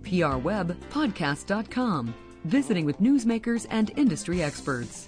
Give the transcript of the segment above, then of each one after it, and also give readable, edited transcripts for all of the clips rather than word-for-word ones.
prwebpodcast.com, visiting with newsmakers and industry experts.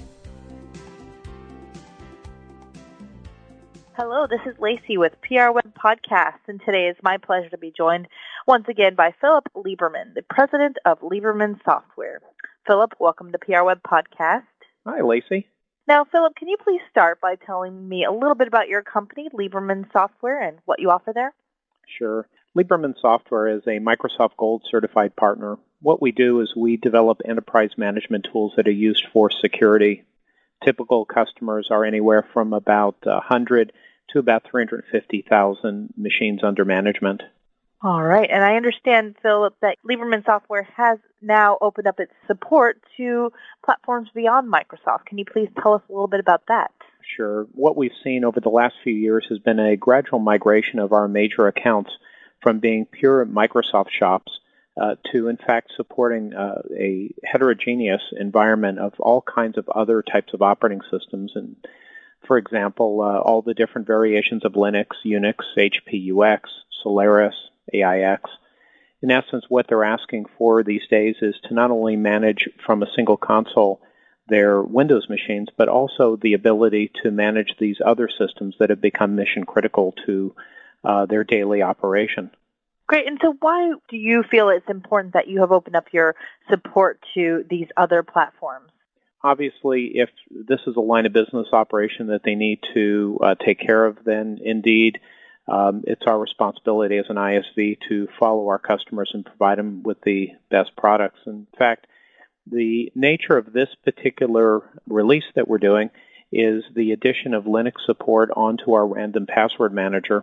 Hello, this is Lacey with PR Web Podcast, and today is my pleasure to be joined once again by Philip Lieberman, the president of Lieberman Software. Philip, welcome to PR Web Podcast. Hi, Lacey. Now, Philip, can you please start by telling me a little bit about your company, Lieberman Software, and what you offer there? Sure. Lieberman Software is a Microsoft Gold certified partner. What we do is we develop enterprise management tools that are used for security. Typical customers are anywhere from about 100 to about 350,000 machines under management. All right. And I understand, Philip, that Lieberman Software has now opened up its support to platforms beyond Microsoft. Can you please tell us a little bit about that? Sure. What we've seen over the last few years has been a gradual migration of our major accounts from being pure Microsoft shops to, in fact, supporting a heterogeneous environment of all kinds of other types of operating systems. And, for example, all the different variations of Linux, Unix, HP UX, Solaris, AIX. In essence, what they're asking for these days is to not only manage from a single console their Windows machines, but also the ability to manage these other systems that have become mission critical to their daily operation. Great. And so why do you feel it's important that you have opened up your support to these other platforms? Obviously, if this is a line of business operation that they need to take care of, then indeed it's our responsibility as an ISV to follow our customers and provide them with the best products. In fact, the nature of this particular release that we're doing is the addition of Linux support onto our random password manager.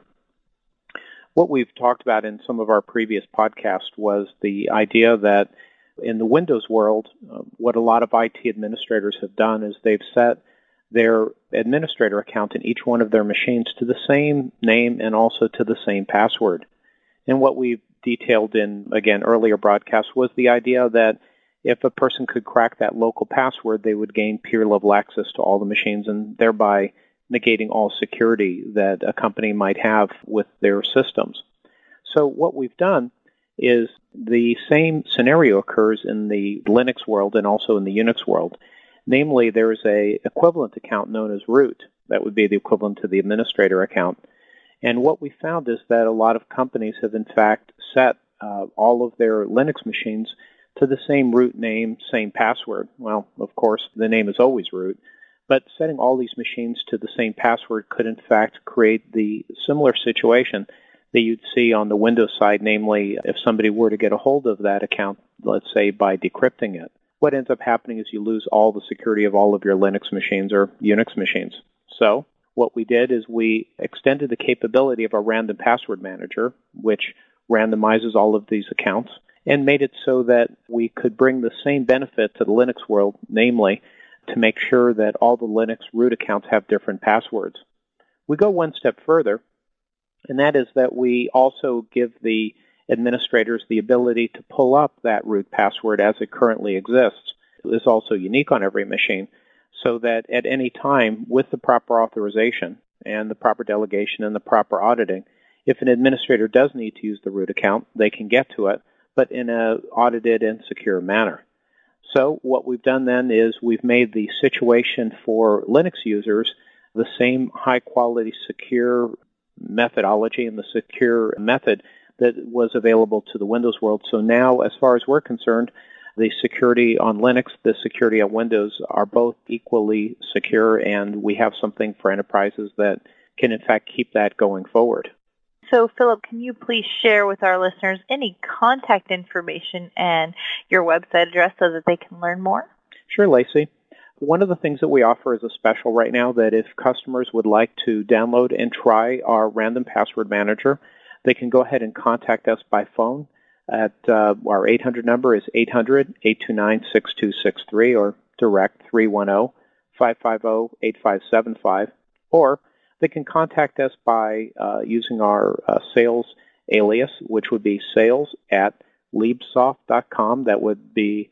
What we've talked about in some of our previous podcasts was the idea that in the Windows world, what a lot of IT administrators have done is they've set their administrator account in each one of their machines to the same name and also to the same password. And what we've detailed in, again, earlier broadcasts was the idea that if a person could crack that local password, they would gain peer-level access to all the machines and thereby negating all security that a company might have with their systems. So what we've done is the same scenario occurs in the Linux world and also in the Unix world. Namely, there is a equivalent account known as root. That would be the equivalent to the administrator account. And what we found is that a lot of companies have in fact set all of their Linux machines to the same root name, same password. Well, of course, the name is always root. But setting all these machines to the same password could, in fact, create the similar situation that you'd see on the Windows side, namely, if somebody were to get a hold of that account, let's say, by decrypting it. What ends up happening is you lose all the security of all of your Linux machines or Unix machines. So what we did is we extended the capability of our random password manager, which randomizes all of these accounts, and made it so that we could bring the same benefit to the Linux world, namely, to make sure that all the Linux root accounts have different passwords. We go one step further, and that is that we also give the administrators the ability to pull up that root password as it currently exists. It is also unique on every machine, so that at any time, with the proper authorization and the proper delegation and the proper auditing, if an administrator does need to use the root account, they can get to it, but in an audited and secure manner. So what we've done then is we've made the situation for Linux users the same high-quality, secure methodology and the secure method that was available to the Windows world. So now, as far as we're concerned, the security on Linux, the security on Windows are both equally secure, and we have something for enterprises that can, in fact, keep that going forward. So, Philip, can you please share with our listeners any contact information and your website address so that they can learn more? Sure, Lacey. One of the things that we offer is a special right now that if customers would like to download and try our random password manager, they can go ahead and contact us by phone at our 800 number is 800-829-6263 or direct 310-550-8575, or they can contact us by using our sales alias, which would be sales@liebsoft.com. That would be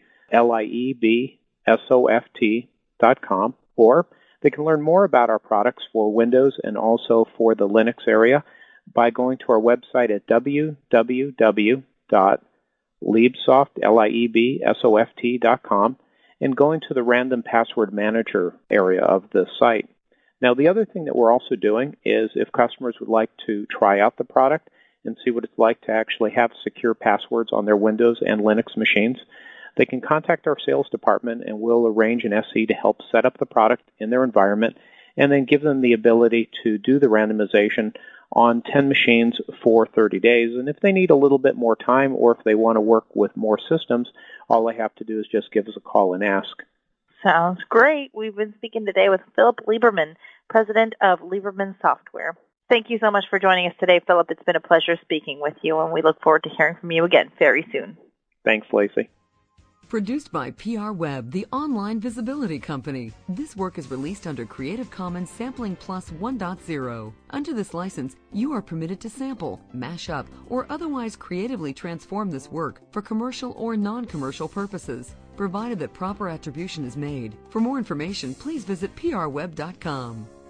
liebsoft.com. Or they can learn more about our products for Windows and also for the Linux area by going to our website at www.liebsoft.com. Liebsoft, liebsoft.com, and going to the random password manager area of the site. Now, the other thing that we're also doing is if customers would like to try out the product and see what it's like to actually have secure passwords on their Windows and Linux machines, they can contact our sales department and we'll arrange an SE to help set up the product in their environment and then give them the ability to do the randomization on 10 machines for 30 days. And if they need a little bit more time or if they want to work with more systems, all they have to do is just give us a call and ask. Sounds great. We've been speaking today with Philip Lieberman, president of Lieberman Software. Thank you so much for joining us today, Philip. It's been a pleasure speaking with you, and we look forward to hearing from you again very soon. Thanks, Lacey. Produced by PR Web, the online visibility company. This work is released under Creative Commons Sampling Plus 1.0. Under this license, you are permitted to sample, mash up, or otherwise creatively transform this work for commercial or non-commercial purposes, provided that proper attribution is made. For more information, please visit prweb.com.